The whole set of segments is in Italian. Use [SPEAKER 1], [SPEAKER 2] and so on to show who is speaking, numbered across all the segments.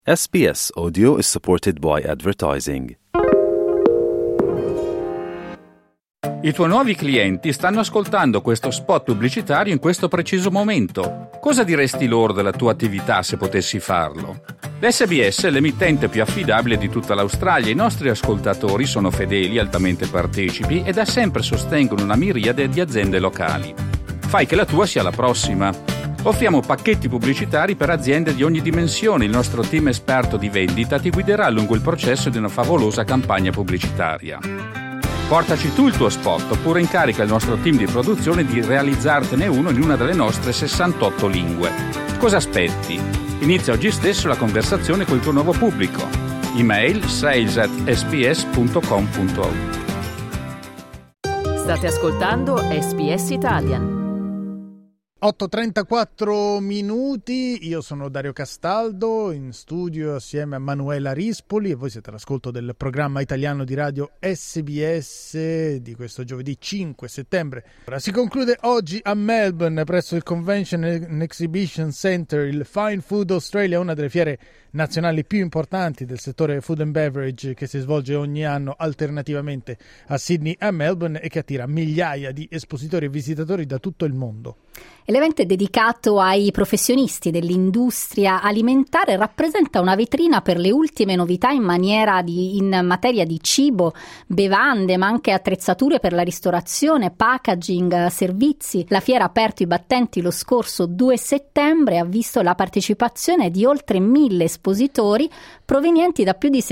[SPEAKER 1] SBS Audio is supported by advertising.
[SPEAKER 2] I tuoi nuovi clienti stanno ascoltando questo spot pubblicitario in questo preciso momento. Cosa diresti loro della tua attività se potessi farlo? L'SBS è l'emittente più affidabile di tutta l'Australia. I nostri ascoltatori sono fedeli, altamente partecipi e da sempre sostengono una miriade di aziende locali. Fai che la tua sia la prossima. Offriamo pacchetti pubblicitari per aziende di ogni dimensione. Il nostro team esperto di vendita ti guiderà lungo il processo di una favolosa campagna pubblicitaria. Portaci tu il tuo spot oppure incarica il nostro team di produzione di realizzartene uno in una delle nostre 68 lingue. Cosa aspetti? Inizia oggi stesso la conversazione con il tuo nuovo pubblico. Email sales@sbs.com.au.
[SPEAKER 3] State ascoltando SBS Italian.
[SPEAKER 4] 8:34 minuti, io sono Dario Castaldo, in studio assieme a Manuela Rispoli e voi siete all'ascolto del programma italiano di radio SBS di questo giovedì 5 settembre. Ora, si conclude oggi a Melbourne presso il Convention and Exhibition Centre il Fine Food Australia, una delle fiere nazionali più importanti del settore food and beverage che si svolge ogni anno alternativamente a Sydney e a Melbourne e che attira migliaia di espositori e visitatori da tutto il mondo.
[SPEAKER 5] L'evento è dedicato ai professionisti dell'industria alimentare e rappresenta una vetrina per le ultime novità in materia di cibo, bevande, ma anche attrezzature per la ristorazione, packaging, servizi. La fiera ha aperto i battenti lo scorso 2 settembre e ha visto la partecipazione di oltre 1000 espositori provenienti da più di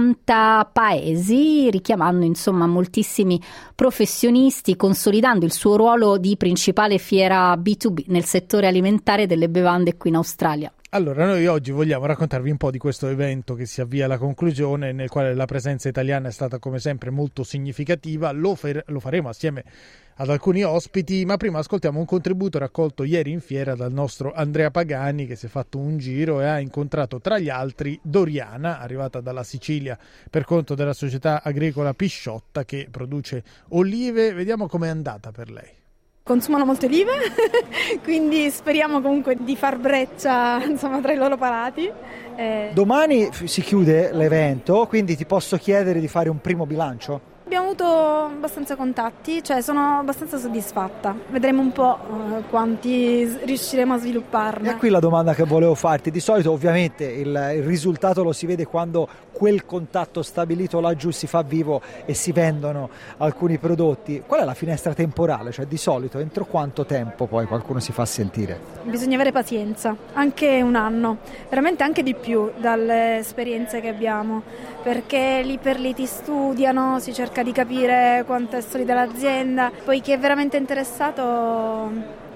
[SPEAKER 5] 60 paesi, richiamando insomma moltissimi professionisti, consolidando il suo ruolo di principale fiera B2B nel settore alimentare delle bevande qui in Australia.
[SPEAKER 4] Allora, noi oggi vogliamo raccontarvi un po' di questo evento che si avvia alla conclusione, nel quale la presenza italiana è stata come sempre molto significativa. Lo faremo assieme ad alcuni ospiti, ma prima ascoltiamo un contributo raccolto ieri in fiera dal nostro Andrea Pagani, che si è fatto un giro e ha incontrato tra gli altri Doriana, arrivata dalla Sicilia per conto della società agricola Pisciotta che produce olive. Vediamo com'è andata per lei.
[SPEAKER 6] Consumano molte olive, quindi speriamo comunque di far breccia tra i loro palati.
[SPEAKER 7] Domani si chiude l'evento, quindi ti posso chiedere di fare un primo bilancio?
[SPEAKER 6] Abbiamo avuto abbastanza contatti, sono abbastanza soddisfatta. Vedremo un po' quanti riusciremo a svilupparne.
[SPEAKER 7] E qui la domanda che volevo farti. Di solito ovviamente il risultato lo si vede quando quel contatto stabilito laggiù si fa vivo e si vendono alcuni prodotti. Qual è la finestra temporale? Cioè di solito entro quanto tempo poi qualcuno si fa sentire?
[SPEAKER 6] Bisogna avere pazienza, anche un anno, veramente anche di più dalle esperienze che abbiamo, perché lì per lì ti studiano, si cerca di capire quanto è solida l'azienda, poi chi è veramente interessato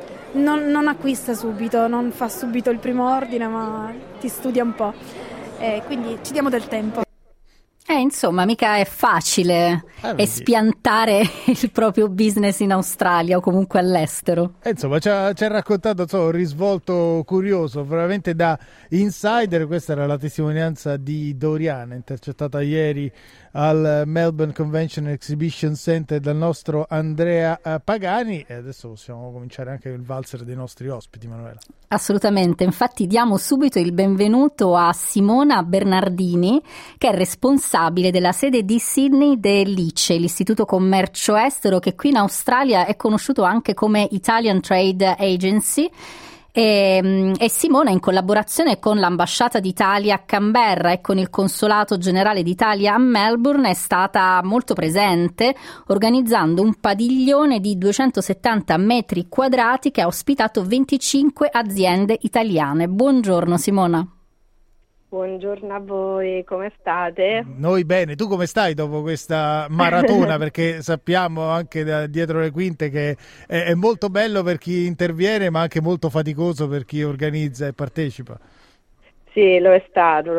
[SPEAKER 6] non acquista subito, non fa subito il primo ordine, ma ti studia un po', quindi ci diamo del tempo.
[SPEAKER 5] Insomma, mica è facile espiantare il proprio business in Australia o comunque all'estero.
[SPEAKER 4] Insomma, ci ha raccontato un risvolto curioso, veramente da insider. Questa era la testimonianza di Doriana, intercettata ieri al Melbourne Convention Exhibition Center dal nostro Andrea Pagani. E adesso possiamo cominciare anche il valzer dei nostri ospiti, Manuela.
[SPEAKER 5] Assolutamente, infatti diamo subito il benvenuto a Simona Bernardini, che è responsabile della sede di Sydney dell'ICE, l'Istituto Commercio Estero, che qui in Australia è conosciuto anche come Italian Trade Agency. E Simona, in collaborazione con l'ambasciata d'Italia a Canberra e con il consolato generale d'Italia a Melbourne, è stata molto presente organizzando un padiglione di 270 metri quadrati che ha ospitato 25 aziende italiane. Buongiorno Simona.
[SPEAKER 8] Buongiorno a voi, come state?
[SPEAKER 4] Noi bene, tu come stai dopo questa maratona? Perché sappiamo anche da dietro le quinte che è molto bello per chi interviene, ma anche molto faticoso per chi organizza e partecipa.
[SPEAKER 8] Sì, lo è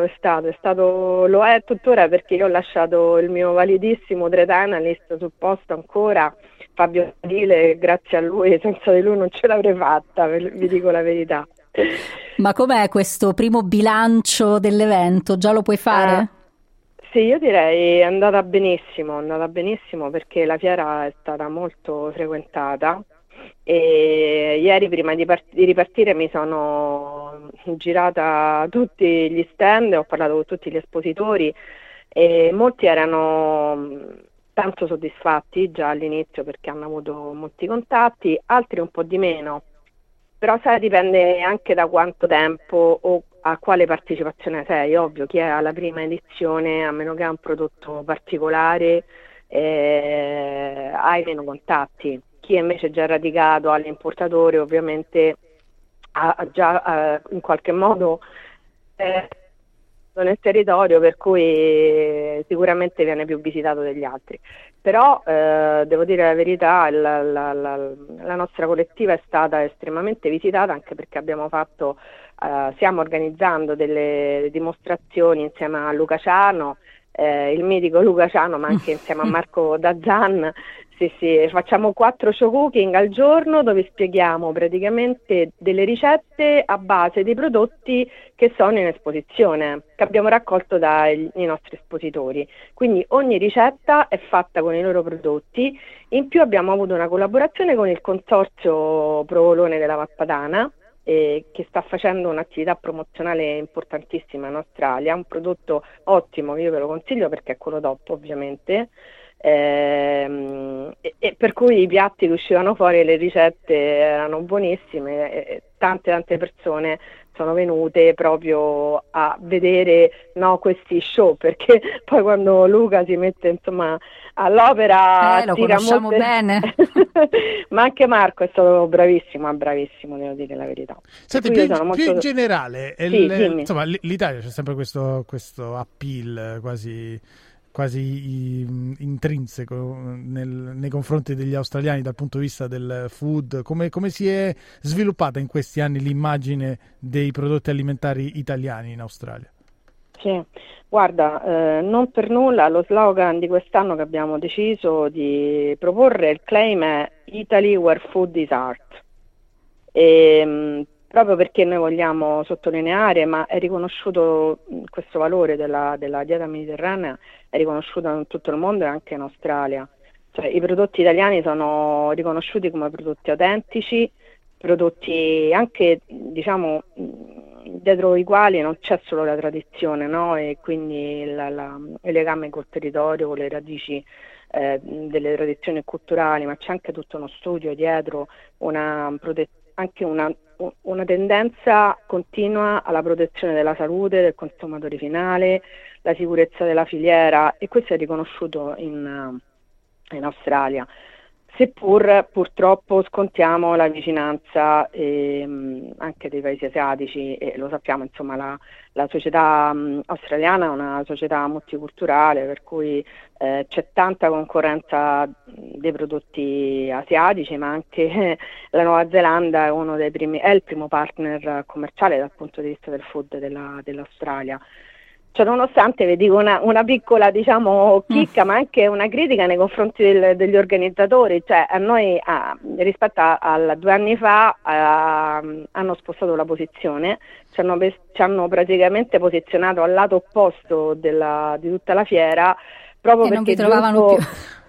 [SPEAKER 8] tuttora, perché io ho lasciato il mio validissimo trade analyst sul posto ancora, Fabio Dile, grazie a lui, senza di lui non ce l'avrei fatta, vi dico la verità.
[SPEAKER 5] Ma com'è questo primo bilancio dell'evento? Già lo puoi fare?
[SPEAKER 8] Sì, io direi è andata benissimo perché la fiera è stata molto frequentata e ieri prima di ripartire mi sono girata tutti gli stand, ho parlato con tutti gli espositori e molti erano tanto soddisfatti già all'inizio perché hanno avuto molti contatti, altri un po' di meno, però sai, dipende anche da quanto tempo o a quale partecipazione sei. Ovvio, chi è alla prima edizione, a meno che ha un prodotto particolare, hai meno contatti. Chi invece è già radicato all'importatore ovviamente ha già in qualche modo nel territorio, per cui sicuramente viene più visitato degli altri. Però devo dire la verità, la nostra collettiva è stata estremamente visitata, anche perché stiamo organizzando delle dimostrazioni insieme a Luca Ciano, il mitico Luca Ciano, ma anche insieme a Marco Dazzan. Sì, facciamo 4 show cooking al giorno dove spieghiamo praticamente delle ricette a base dei prodotti che sono in esposizione, che abbiamo raccolto dai nostri espositori. Quindi ogni ricetta è fatta con i loro prodotti. In più abbiamo avuto una collaborazione con il consorzio Provolone della Valpadana, che sta facendo un'attività promozionale importantissima in Australia, un prodotto ottimo che io ve lo consiglio perché è quello DOP ovviamente. E per cui i piatti che uscivano fuori, le ricette erano buonissime e tante persone sono venute proprio a vedere questi show, perché poi quando Luca si mette insomma all'opera
[SPEAKER 5] lo
[SPEAKER 8] tira
[SPEAKER 5] conosciamo bene.
[SPEAKER 8] ma anche Marco è stato bravissimo, devo dire la verità.
[SPEAKER 4] Senti, più in generale insomma, l'Italia c'è sempre questo appeal quasi intrinseco nei confronti degli australiani dal punto di vista del food. Come si è sviluppata in questi anni l'immagine dei prodotti alimentari italiani in Australia?
[SPEAKER 8] Sì, guarda, non per nulla lo slogan di quest'anno che abbiamo deciso di proporre, il claim è Italy where food is art. Proprio perché noi vogliamo sottolineare, ma è riconosciuto questo valore della dieta mediterranea, è riconosciuto in tutto il mondo e anche in Australia. Cioè, i prodotti italiani sono riconosciuti come prodotti autentici, prodotti anche, diciamo, dietro i quali non c'è solo la tradizione, no? E quindi il legame col territorio, con le radici delle tradizioni culturali, ma c'è anche tutto uno studio dietro, anche una tendenza continua alla protezione della salute del consumatore finale, la sicurezza della filiera, e questo è riconosciuto in Australia. Seppur purtroppo scontiamo la vicinanza anche dei paesi asiatici, e lo sappiamo, insomma, la società australiana è una società multiculturale, per cui c'è tanta concorrenza dei prodotti asiatici, ma anche la Nuova Zelanda è il primo partner commerciale dal punto di vista del food dell'Australia. Cioè, nonostante, vi dico una piccola, diciamo, chicca, ma anche una critica nei confronti degli organizzatori. Cioè, a noi, rispetto a 2 anni fa, hanno spostato la posizione, ci hanno praticamente posizionato al lato opposto di tutta la fiera, proprio perché
[SPEAKER 5] non vi trovavano più.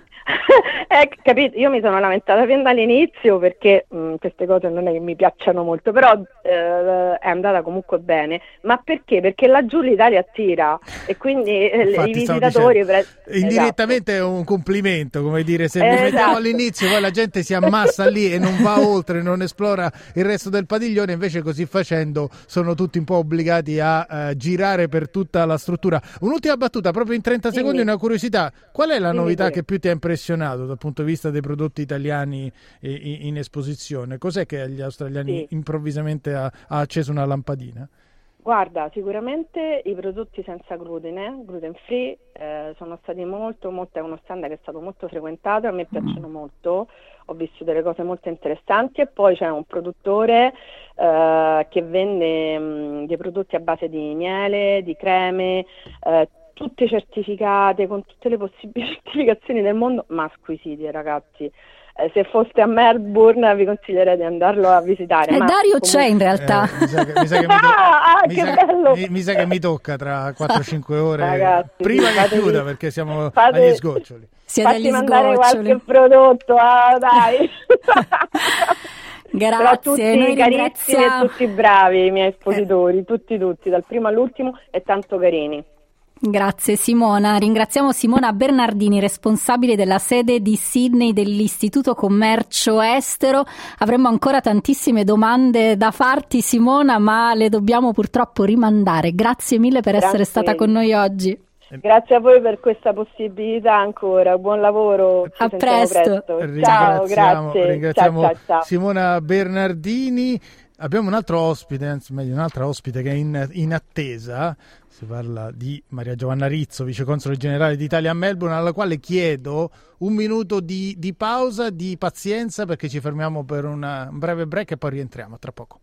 [SPEAKER 8] Capito? Io mi sono lamentata fin dall'inizio perché queste cose non è che mi piacciono molto, però è andata comunque bene. Ma perché? Perché laggiù l'Italia attira, e quindi i visitatori
[SPEAKER 4] indirettamente è un complimento, come dire, se vi mettiamo all'inizio poi la gente si ammassa lì e non va oltre, non esplora il resto del padiglione, invece così facendo sono tutti un po' obbligati a girare per tutta la struttura. Un'ultima battuta, proprio in 30 secondi, una curiosità: qual è la novità che più ti ha impressionato dal punto di vista dei prodotti italiani in esposizione? Cos'è che agli australiani improvvisamente ha acceso una lampadina?
[SPEAKER 8] Guarda, sicuramente i prodotti senza glutine, gluten free, sono stati è uno stand che è stato molto frequentato, a me piacciono molto, ho visto delle cose molto interessanti, e poi c'è un produttore che vende dei prodotti a base di miele, di creme, tutte certificate, con tutte le possibili certificazioni del mondo, ma squisiti, ragazzi. se foste a Melbourne vi consiglierei di andarlo a visitare. Ma
[SPEAKER 5] Dario
[SPEAKER 8] comunque...
[SPEAKER 5] c'è in realtà.
[SPEAKER 4] Mi sa che mi tocca tra 4-5 ore.
[SPEAKER 8] Ragazzi,
[SPEAKER 4] prima che chiuda, perché siamo agli sgoccioli.
[SPEAKER 8] Fatti mandare qualche prodotto, dai.
[SPEAKER 5] Grazie,
[SPEAKER 8] tutti
[SPEAKER 5] noi
[SPEAKER 8] carissimi e tutti bravi i miei espositori, tutti, dal primo all'ultimo, e tanto carini.
[SPEAKER 5] Grazie Simona, ringraziamo Simona Bernardini, responsabile della sede di Sydney dell'Istituto Commercio Estero. Avremmo ancora tantissime domande da farti, Simona, ma le dobbiamo purtroppo rimandare. Grazie mille per essere stata con noi oggi.
[SPEAKER 8] Grazie a voi per questa possibilità ancora, buon lavoro.
[SPEAKER 5] A presto.
[SPEAKER 8] Ciao, grazie.
[SPEAKER 4] Ringraziamo
[SPEAKER 8] ciao.
[SPEAKER 4] Simona Bernardini. Abbiamo un altro ospite, anzi meglio un'altra ospite che è in attesa. Si parla di Maria Giovanna Rizzo, viceconsole generale d'Italia a Melbourne, alla quale chiedo un minuto di pausa, di pazienza, perché ci fermiamo per un breve break e poi rientriamo tra poco.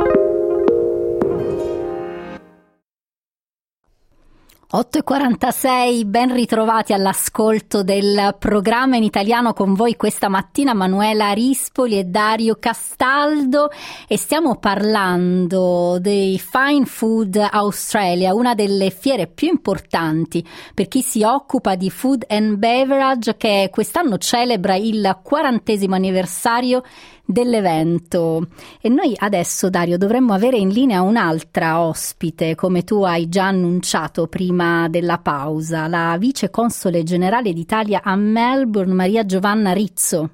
[SPEAKER 5] 8:46, ben ritrovati all'ascolto del programma in italiano. Con voi questa mattina Manuela Rispoli e Dario Castaldo, e stiamo parlando dei Fine Food Australia, una delle fiere più importanti per chi si occupa di food and beverage, che quest'anno celebra il 40° anniversario dell'evento. E noi adesso, Dario, dovremmo avere in linea un'altra ospite, come tu hai già annunciato prima della pausa, la vice console generale d'Italia a Melbourne, Maria Giovanna Rizzo.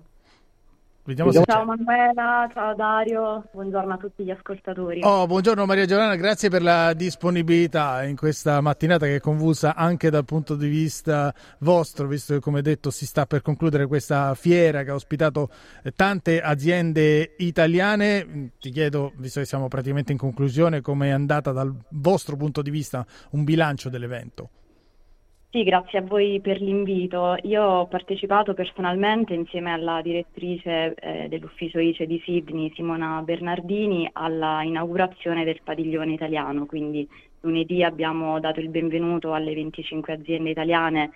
[SPEAKER 9] Ciao Manuela, ciao Dario, buongiorno a tutti gli ascoltatori.
[SPEAKER 4] Buongiorno Maria Giovanna, grazie per la disponibilità in questa mattinata che è convulsa anche dal punto di vista vostro, visto che, come detto, si sta per concludere questa fiera che ha ospitato tante aziende italiane. Ti chiedo, visto che siamo praticamente in conclusione, come è andata dal vostro punto di vista un bilancio dell'evento?
[SPEAKER 9] Sì, grazie a voi per l'invito. Io ho partecipato personalmente insieme alla direttrice dell'ufficio ICE di Sydney, Simona Bernardini, alla inaugurazione del padiglione italiano. Quindi lunedì abbiamo dato il benvenuto alle 25 aziende italiane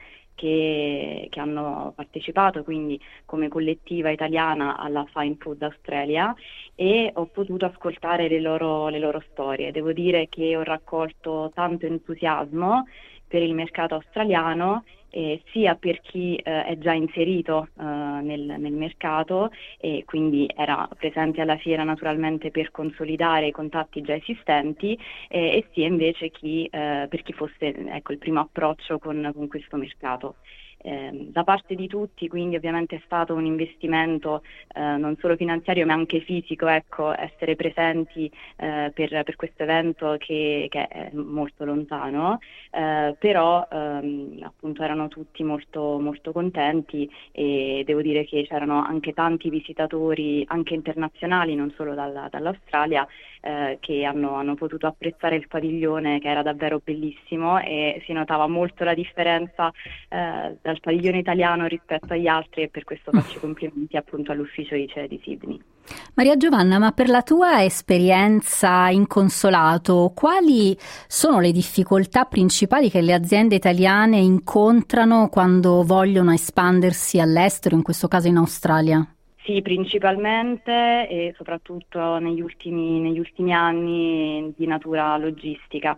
[SPEAKER 9] che hanno partecipato, quindi come collettiva italiana, alla Fine Food Australia, e ho potuto ascoltare le loro storie. Devo dire che ho raccolto tanto entusiasmo per il mercato australiano, sia per chi è già inserito nel mercato e quindi era presente alla fiera naturalmente per consolidare i contatti già esistenti, e sia invece per chi fosse il primo approccio con questo mercato. Da parte di tutti, quindi ovviamente è stato un investimento non solo finanziario ma anche fisico, essere presenti per questo evento che è molto lontano, però appunto erano tutti molto, molto contenti, e devo dire che c'erano anche tanti visitatori anche internazionali, non solo dall'Australia, che hanno potuto apprezzare il padiglione, che era davvero bellissimo, e si notava molto la differenza dal padiglione italiano rispetto agli altri, e per questo faccio i complimenti appunto all'ufficio ICE di Sydney.
[SPEAKER 5] Maria Giovanna, ma per la tua esperienza in consolato, quali sono le difficoltà principali che le aziende italiane incontrano quando vogliono espandersi all'estero, in questo caso in Australia?
[SPEAKER 9] Sì, principalmente e soprattutto negli ultimi anni di natura logistica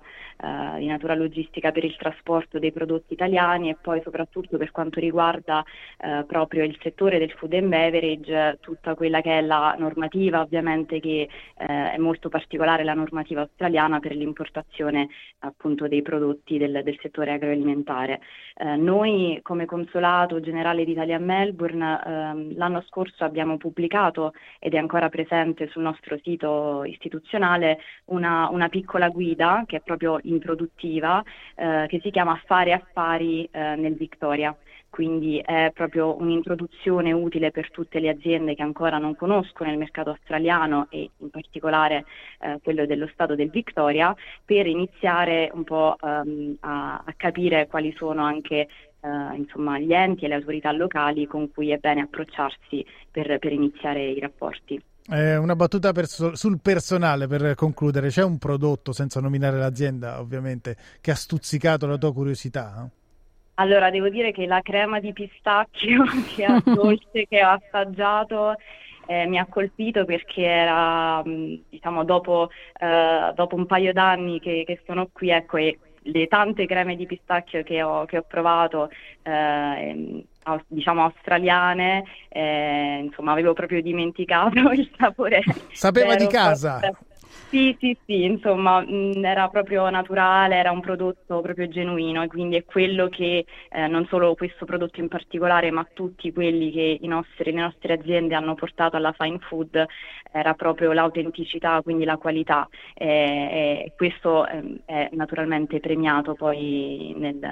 [SPEAKER 9] per il trasporto dei prodotti italiani, e poi soprattutto per quanto riguarda proprio il settore del food and beverage, tutta quella che è la normativa, ovviamente che è molto particolare, la normativa australiana per l'importazione appunto dei prodotti del settore agroalimentare. Noi come Consolato Generale d'Italia a Melbourne l'anno scorso abbiamo pubblicato, ed è ancora presente sul nostro sito istituzionale, una piccola guida che è proprio introduttiva, che si chiama Fare affari nel Victoria. Quindi è proprio un'introduzione utile per tutte le aziende che ancora non conoscono il mercato australiano, e in particolare quello dello stato del Victoria, per iniziare un po' a capire quali sono anche gli enti e le autorità locali con cui è bene approcciarsi per iniziare i rapporti.
[SPEAKER 4] Una battuta sul personale per concludere. C'è un prodotto, senza nominare l'azienda ovviamente, che ha stuzzicato la tua curiosità?
[SPEAKER 9] Allora, devo dire che la crema di pistacchio che è dolce che ho assaggiato mi ha colpito, perché era, diciamo, dopo un paio d'anni che sono qui, ecco, e le tante creme di pistacchio che ho provato, diciamo australiane, insomma, avevo proprio dimenticato il sapore.
[SPEAKER 4] Sapeva di casa.
[SPEAKER 9] Sì, insomma, era proprio naturale, era un prodotto proprio genuino, e quindi è quello che non solo questo prodotto in particolare, ma tutti quelli che le nostre aziende hanno portato alla Fine Food, era proprio l'autenticità, quindi la qualità, e questo è naturalmente premiato poi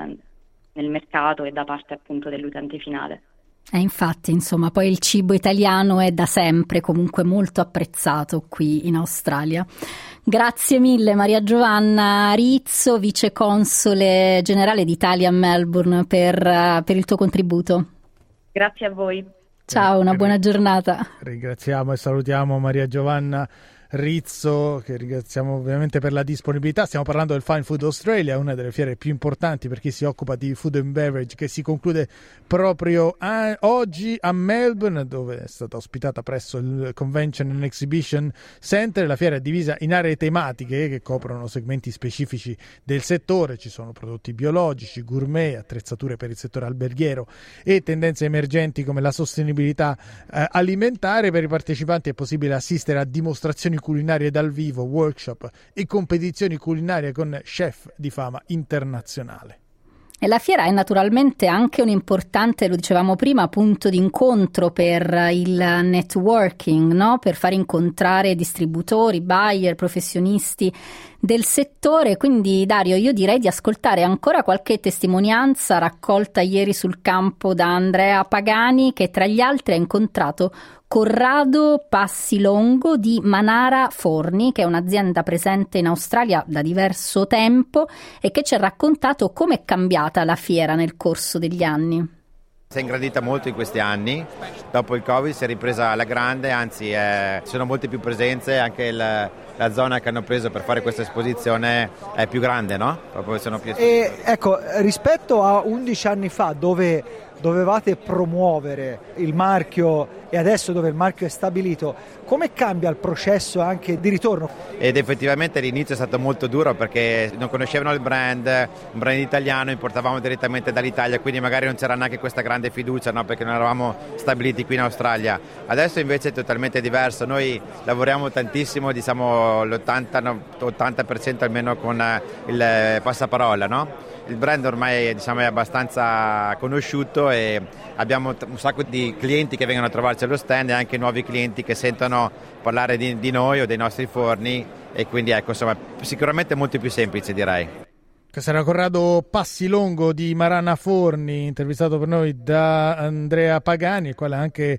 [SPEAKER 9] nel mercato e da parte appunto dell'utente finale.
[SPEAKER 5] Infatti, insomma, poi il cibo italiano è da sempre comunque molto apprezzato qui in Australia. Grazie mille Maria Giovanna Rizzo, vice console generale d'Italia a Melbourne, per il tuo contributo.
[SPEAKER 9] Grazie a voi.
[SPEAKER 5] Ciao, una buona giornata.
[SPEAKER 4] Ringraziamo e salutiamo Maria Giovanna Rizzo, che ringraziamo ovviamente per la disponibilità. Stiamo parlando del Fine Food Australia, una delle fiere più importanti per chi si occupa di food and beverage, che si conclude proprio oggi a Melbourne, dove è stata ospitata presso il Convention and Exhibition Center. La fiera è divisa in aree tematiche che coprono segmenti specifici del settore. Ci sono prodotti biologici, gourmet, attrezzature per il settore alberghiero e tendenze emergenti come la sostenibilità alimentare. Per i partecipanti è possibile assistere a dimostrazioni culinarie dal vivo, workshop e competizioni culinarie con chef di fama internazionale.
[SPEAKER 5] E la fiera è naturalmente anche un importante, lo dicevamo prima, punto d'incontro per il networking, no? Per far incontrare distributori, buyer, professionisti del settore. Quindi Dario, io direi di ascoltare ancora qualche testimonianza raccolta ieri sul campo da Andrea Pagani, che tra gli altri ha incontrato Corrado Passilongo di Manara Forni, che è un'azienda presente in Australia da diverso tempo e che ci ha raccontato come è cambiata la fiera nel corso degli anni.
[SPEAKER 10] Si è ingrandita molto in questi anni, dopo il Covid si è ripresa alla grande, anzi ci sono molte più presenze, anche la zona che hanno preso per fare questa esposizione è più grande, no? Proprio sono più...
[SPEAKER 7] E ecco, rispetto a 11 anni fa, dove dovevate promuovere il marchio e adesso dove il marchio è stabilito, come cambia il processo anche di ritorno?
[SPEAKER 10] Ed effettivamente l'inizio è stato molto duro, perché non conoscevano il brand, un brand italiano, importavamo direttamente dall'Italia, quindi magari non c'era neanche questa grande fiducia, no? Perché non eravamo stabiliti qui in Australia. Adesso invece è totalmente diverso, noi lavoriamo tantissimo, diciamo l'80% almeno con il passaparola, no? Il brand ormai, diciamo, è abbastanza conosciuto e abbiamo un sacco di clienti che vengono a trovarci allo stand e anche nuovi clienti che sentono parlare di noi o dei nostri forni, e quindi ecco, insomma, sicuramente molto più semplice, direi.
[SPEAKER 4] Questo era Corrado Passilongo di Manara Forni, intervistato per noi da Andrea Pagani, il quale ha anche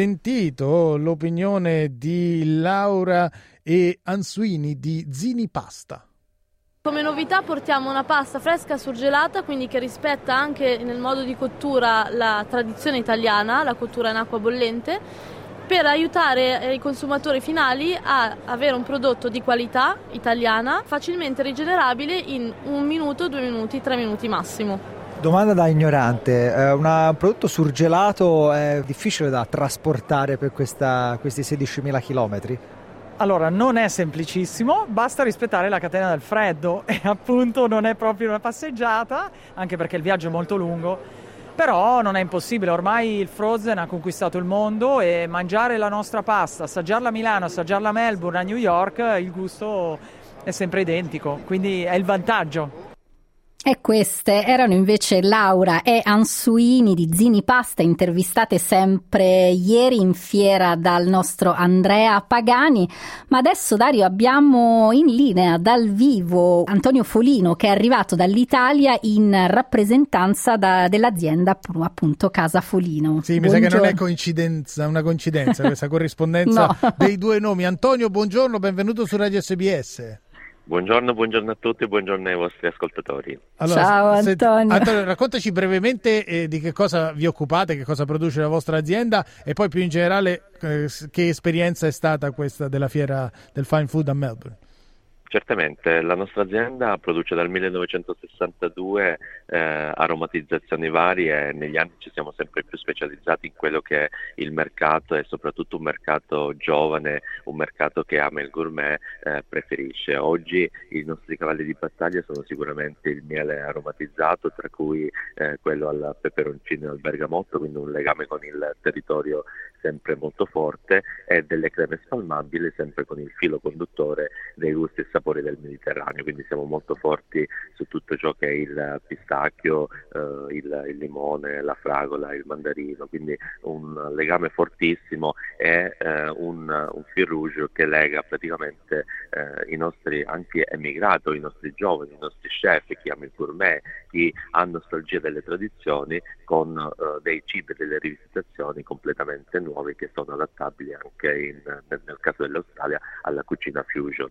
[SPEAKER 4] sentito l'opinione di Laura e Ansuini di Zini Pasta.
[SPEAKER 11] Come novità portiamo una pasta fresca surgelata, quindi che rispetta anche nel modo di cottura la tradizione italiana, la cottura in acqua bollente, per aiutare i consumatori finali a avere un prodotto di qualità italiana, facilmente rigenerabile in 1 minuto, 2 minuti, 3 minuti massimo.
[SPEAKER 7] Domanda da ignorante, un prodotto surgelato è difficile da trasportare per questi 16.000 chilometri?
[SPEAKER 12] Allora, non è semplicissimo, basta rispettare la catena del freddo e appunto non è proprio una passeggiata, anche perché il viaggio è molto lungo, però non è impossibile, ormai il frozen ha conquistato il mondo e mangiare la nostra pasta, assaggiarla a Milano, assaggiarla a Melbourne, a New York, il gusto è sempre identico, quindi è il vantaggio.
[SPEAKER 5] E queste erano invece Laura e Ansuini di Zini Pasta, intervistate sempre ieri in fiera dal nostro Andrea Pagani. Ma adesso, Dario, abbiamo in linea dal vivo Antonio Folino, che è arrivato dall'Italia in rappresentanza dell'azienda appunto Casa Folino.
[SPEAKER 4] Sì, mi sa che non è una coincidenza questa corrispondenza no. Dei due nomi. Antonio, buongiorno, benvenuto su Radio SBS.
[SPEAKER 13] Buongiorno a tutti e buongiorno ai vostri ascoltatori.
[SPEAKER 5] Allora, ciao Antonio.
[SPEAKER 4] Antonio, raccontaci brevemente di che cosa vi occupate, che cosa produce la vostra azienda e poi più in generale che esperienza è stata questa della fiera del Fine Food a Melbourne.
[SPEAKER 13] Certamente, la nostra azienda produce dal 1962 aromatizzazioni varie e negli anni ci siamo sempre più specializzati in quello che è il mercato e soprattutto un mercato giovane, un mercato che ama il gourmet, preferisce. Oggi i nostri cavalli di battaglia sono sicuramente il miele aromatizzato, tra cui quello al peperoncino e al bergamotto, quindi un legame con il territorio sempre molto forte, e delle creme spalmabili sempre con il filo conduttore dei gusti e sapori del Mediterraneo, quindi siamo molto forti su tutto ciò che è il pistacchio, il limone, la fragola, il mandarino, quindi un legame fortissimo e un fil rouge che lega praticamente i nostri anche emigrati, i nostri giovani, i nostri chef, chi ama il gourmet, chi ha nostalgia delle tradizioni, con dei cibi e delle rivisitazioni completamente nuovi che sono adattabili anche nel caso dell'Australia alla cucina fusion.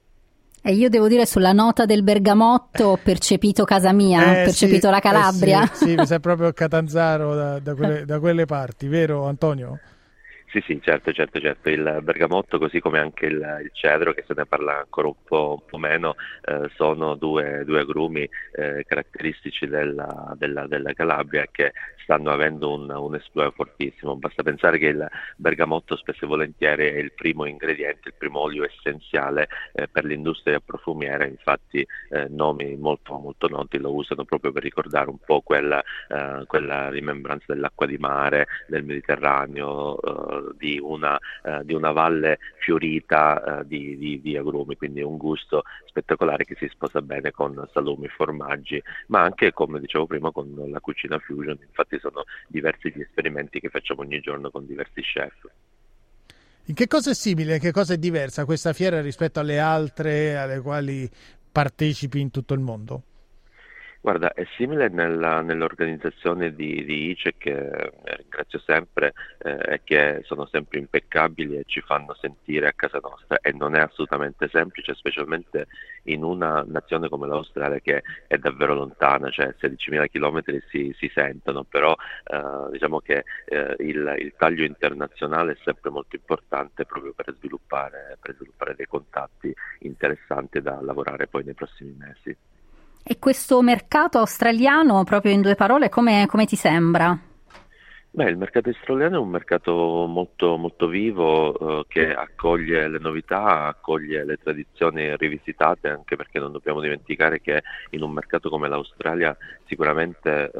[SPEAKER 13] E
[SPEAKER 5] io devo dire, sulla nota del bergamotto ho percepito casa mia, percepito la Calabria.
[SPEAKER 4] Sì, mi sa proprio Catanzaro da quelle parti, vero Antonio?
[SPEAKER 13] Sì, certo. Il bergamotto, così come anche il cedro, che se ne parla ancora un po' meno, sono due agrumi caratteristici della Calabria che stanno avendo un esploit fortissimo. Basta pensare che il bergamotto spesso e volentieri è il primo ingrediente, il primo olio essenziale per l'industria profumiera, infatti nomi molto molto noti lo usano proprio per ricordare un po' quella rimembranza dell'acqua di mare, del Mediterraneo, di una valle fiorita di agrumi, quindi un gusto spettacolare che si sposa bene con salumi, formaggi, ma anche, come dicevo prima, con la cucina fusion. Infatti sono diversi gli esperimenti che facciamo ogni giorno con diversi chef.
[SPEAKER 4] In che cosa è simile, in che cosa è diversa questa fiera rispetto alle altre alle quali partecipi in tutto il mondo?
[SPEAKER 13] Guarda, è simile nell'organizzazione di ICE, che ringrazio sempre, e che sono sempre impeccabili e ci fanno sentire a casa nostra, e non è assolutamente semplice, specialmente in una nazione come l'Australia che è davvero lontana, cioè 16.000 chilometri si sentono, però diciamo che il taglio internazionale è sempre molto importante proprio per sviluppare dei contatti interessanti da lavorare poi nei prossimi mesi.
[SPEAKER 5] E questo mercato australiano, proprio in due parole, come ti sembra?
[SPEAKER 13] Beh, il mercato australiano è un mercato molto, molto vivo, che accoglie le novità, accoglie le tradizioni rivisitate, anche perché non dobbiamo dimenticare che in un mercato come l'Australia sicuramente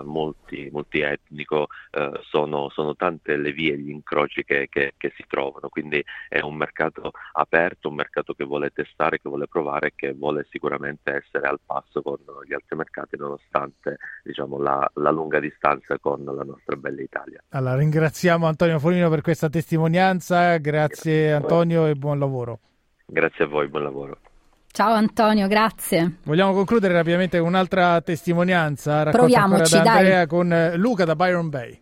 [SPEAKER 13] multietnico, sono tante le vie, gli incroci che si trovano, quindi è un mercato aperto, un mercato che vuole testare, che vuole provare, che vuole sicuramente essere al passo con gli altri mercati, nonostante la lunga distanza con la nostra bella Italia.
[SPEAKER 4] Allora, ringraziamo Antonio Foligno per questa testimonianza, grazie Antonio e buon lavoro.
[SPEAKER 13] Grazie a voi, buon lavoro.
[SPEAKER 5] Ciao Antonio, grazie.
[SPEAKER 4] Vogliamo concludere rapidamente con un'altra testimonianza, raccolta ancora da Andrea, con Luca da Byron Bay.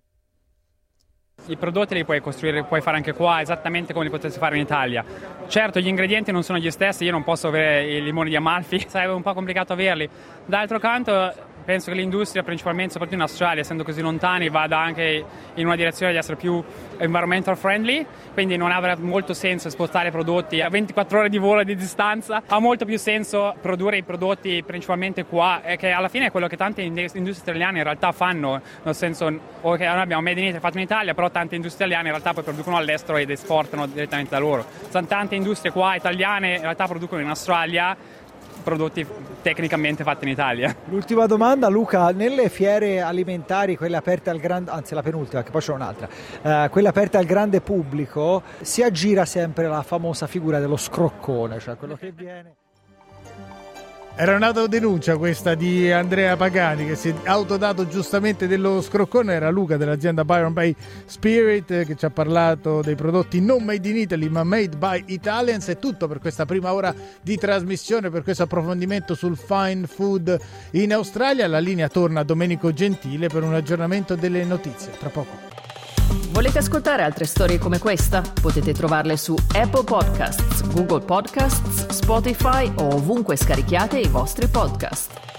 [SPEAKER 14] I prodotti li puoi costruire, puoi fare anche qua esattamente come li potessi fare in Italia. Certo, gli ingredienti non sono gli stessi, io non posso avere i limoni di Amalfi, sarebbe un po' complicato averli. D'altro canto penso che l'industria, principalmente soprattutto in Australia, essendo così lontani, vada anche in una direzione di essere più environmental friendly, quindi non avrà molto senso spostare prodotti a 24 ore di volo di distanza. Ha molto più senso produrre i prodotti principalmente qua, e che alla fine è quello che tante industrie italiane in realtà fanno, nel senso che noi abbiamo Made in Italy fatto in Italia, però tante industrie italiane in realtà poi producono all'estero ed esportano direttamente da loro. Sono tante industrie qua italiane in realtà producono in Australia prodotti tecnicamente fatti in Italia.
[SPEAKER 7] L'ultima domanda, Luca: nelle fiere alimentari, quelle aperte al grande, anzi la penultima, che poi c'è un'altra, quelle aperte al grande pubblico, si aggira sempre la famosa figura dello scroccone, cioè quello che viene...
[SPEAKER 4] Era un'autodenuncia questa di Andrea Pagani, che si è autodato giustamente dello scroccone. Era Luca dell'azienda Byron Bay Spirit che ci ha parlato dei prodotti non made in Italy ma made by Italians. È tutto per questa prima ora di trasmissione, per questo approfondimento sul fine food in Australia. La linea torna a Domenico Gentile per un aggiornamento delle notizie. Tra poco.
[SPEAKER 3] Volete ascoltare altre storie come questa? Potete trovarle su Apple Podcasts, Google Podcasts, Spotify o ovunque scarichiate i vostri podcast.